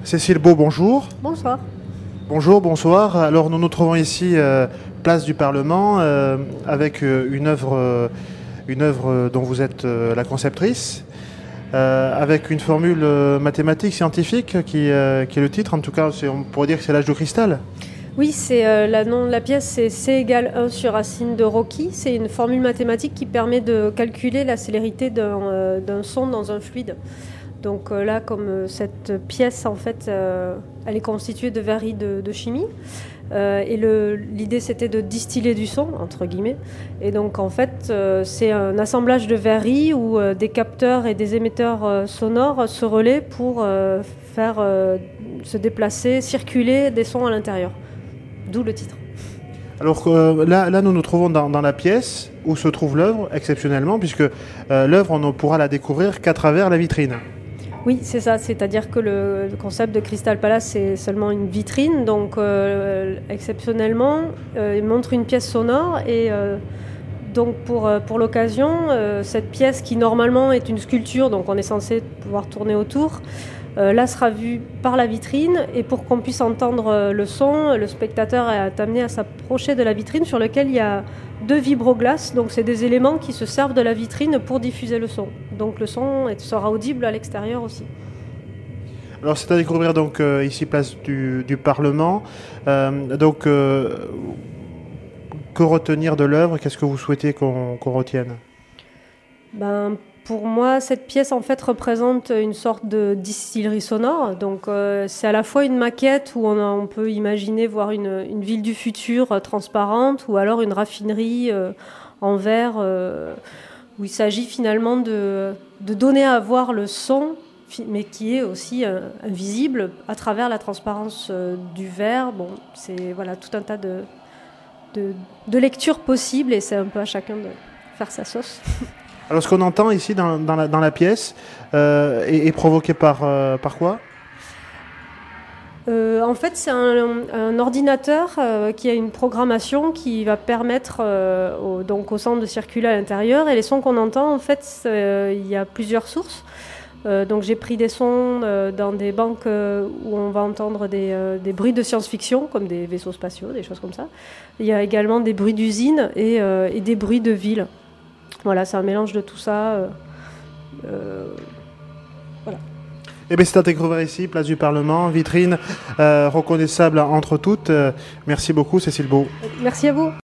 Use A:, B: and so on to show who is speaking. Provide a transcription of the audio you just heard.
A: Cécile Beau, bonjour.
B: Bonsoir.
A: Bonjour, bonsoir. Alors nous nous trouvons ici, place du Parlement, avec une œuvre dont vous êtes la conceptrice, avec une formule mathématique, scientifique qui est le titre. En tout cas, on pourrait dire que c'est l'âge de cristal.
B: Oui, c'est le nom de la pièce, c'est C égale 1 sur racine de Rocchi. C'est une formule mathématique qui permet de calculer la célérité d'un son dans un fluide. Donc là, comme cette pièce, en fait, elle est constituée de verreries de chimie. Et l'idée, c'était de distiller du son, entre guillemets. Et donc, en fait, c'est un assemblage de verreries où des capteurs et des émetteurs sonores se relaient pour faire se déplacer, circuler des sons à l'intérieur. D'où le titre.
A: Alors là, nous nous trouvons dans la pièce où se trouve l'œuvre, exceptionnellement, puisque l'œuvre, on ne pourra la découvrir qu'à travers la vitrine.
B: Oui, c'est ça. C'est-à-dire que le concept de Crystal Palace, c'est seulement une vitrine. Donc, exceptionnellement, il montre une pièce sonore. Et donc, pour l'occasion, cette pièce qui, normalement, est une sculpture, donc on est censé pouvoir tourner autour, là sera vue par la vitrine. Et pour qu'on puisse entendre le son, le spectateur est amené à s'approcher de la vitrine sur laquelle il y a 2 vibroglaces. Donc, c'est des éléments qui se servent de la vitrine pour diffuser le son. Donc, le son sera audible à l'extérieur aussi.
A: Alors, c'est à découvrir donc ici, place du Parlement. Que retenir de l'œuvre? Qu'est-ce que vous souhaitez qu'on retienne?
B: Pour moi, cette pièce en fait représente une sorte de distillerie sonore. Donc, c'est à la fois une maquette où on peut imaginer voir une ville du futur transparente, ou alors une raffinerie en verre où il s'agit finalement de donner à voir le son, mais qui est aussi invisible à travers la transparence du verre. Bon, c'est voilà tout un tas de lectures possibles, et c'est un peu à chacun de faire sa sauce.
A: Alors, ce qu'on entend ici dans la pièce est provoqué par quoi?
B: En fait, c'est un ordinateur qui a une programmation qui va permettre au son de circuler à l'intérieur. Et les sons qu'on entend, en fait, il y a plusieurs sources. Donc j'ai pris des sons dans des banques où on va entendre des bruits de science-fiction, comme des vaisseaux spatiaux, des choses comme ça. Il y a également des bruits d'usine et des bruits de ville. Voilà, c'est un mélange de tout ça. Voilà.
A: Eh bien, c'est à découvrir ici, place du Parlement, vitrine reconnaissable entre toutes. Merci beaucoup, Cécile Beau.
B: Merci à vous.